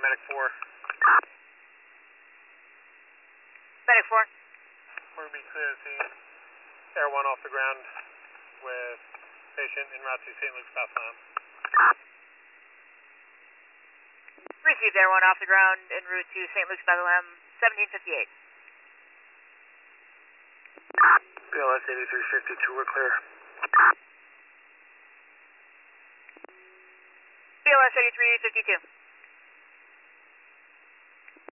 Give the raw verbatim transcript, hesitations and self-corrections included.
Medic four. Medic four. We're going to be clear to see Air one off the ground with patient en route to Saint Luke's Bethlehem. Received Air one off the ground en route to Saint Luke's Bethlehem, seventeen fifty-eight. B L S eighty-three fifty-two, we're clear. B L S eighty-three fifty-two.